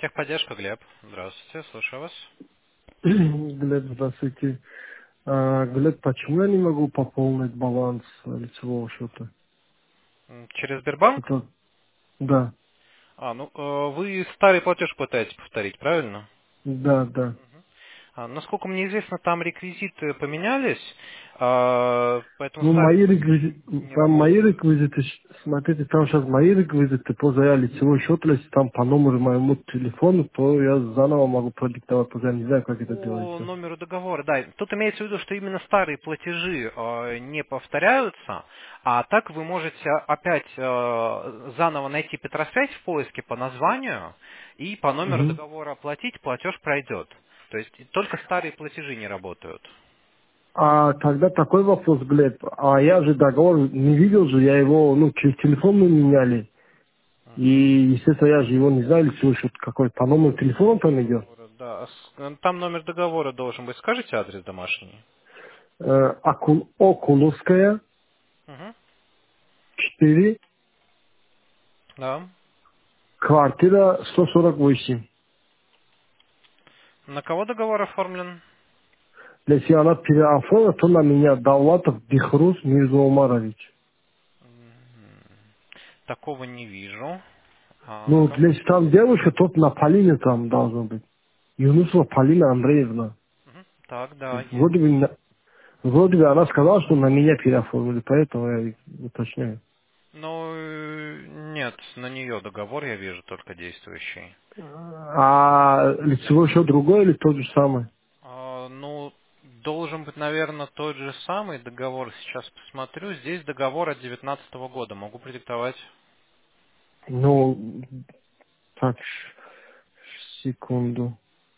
Техподдержка, Глеб. Здравствуйте, слушаю вас. Глеб, здравствуйте. Глеб, почему я не могу пополнить баланс лицевого счета? Через Сбербанк? Это, да, Вы старый платеж пытаетесь повторить, правильно? да. Насколько мне известно, там реквизиты поменялись, поэтому Ну, старый мои платеж реквизиты, не там мои работает. реквизиты, смотрите, там сейчас мои реквизиты по я лицевой счет, если там по номеру моему телефону, то я заново могу продиктовать, просто я не знаю, как это По делается. номеру договора, да. Тут имеется в виду, что именно старые платежи не повторяются, а так вы можете опять заново найти Петросвязь в поиске по названию и по номеру Мгм. договора оплатить, платеж пройдет. То есть только старые платежи не работают. А тогда такой вопрос, Глеб, а я же договор не видел же, я его, ну, через телефон мы меняли. И, естественно, я же его не знаю, лицевой счет какой, по номеру телефона Номер там идет. договора, да. Там номер договора должен быть. Скажите адрес домашний. Окуловская, Угу. 4, Да. квартира 148. На кого договор оформлен? Если она переоформила, то на меня Давлатов Бихрус Мирзаумарович. Такого не вижу. На Ну, кого? если там девушка, то на Полине там должно быть. Юнусова Полина Андреевна. Мгм. Так, да, есть. Вроде бы, вроде бы она сказала, что на меня переоформили, поэтому я и уточняю. Ну, нет, на нее договор я вижу только действующий. А лицевой счет другой или тот же самый? Ну, должен быть, наверное, тот же самый договор. Сейчас посмотрю. Здесь договор от 2019 года. Могу продиктовать. Ну, так, секунду.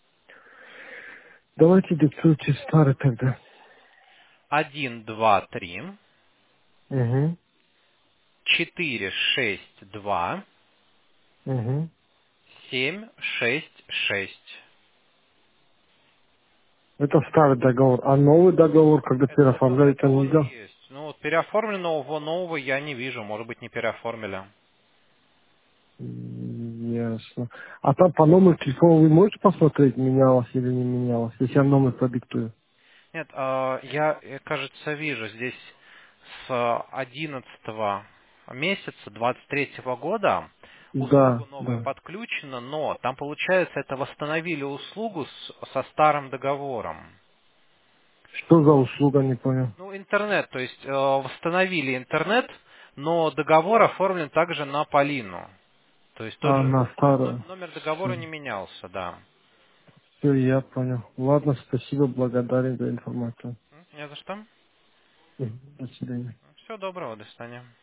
Давайте диктуйте старый тогда. 1, 2, 3, Угу, 4, 6, 2, угу. 7, 6, 6. Это старый договор. А новый договор, когда переоформляют, Это это он нельзя? есть. Ну, вот переоформленного нового я не вижу. Может быть, не переоформили. Ясно. А там по номеру телефона вы можете посмотреть, менялось или не менялось, если я номер продиктую? Нет, кажется, вижу здесь с 11 месяца 23 года услуга Да, новая да. подключена, но там, получается, это восстановили услугу со старым договором. Что за услуга, не понял. Ну, интернет, то есть восстановили интернет, но договор оформлен также на Полину. То есть тот А, же на старую. номер договора не менялся, да. Все, я понял. Ладно, спасибо, благодарен за информацию. Не за что. До свидания. Всего доброго, до свидания.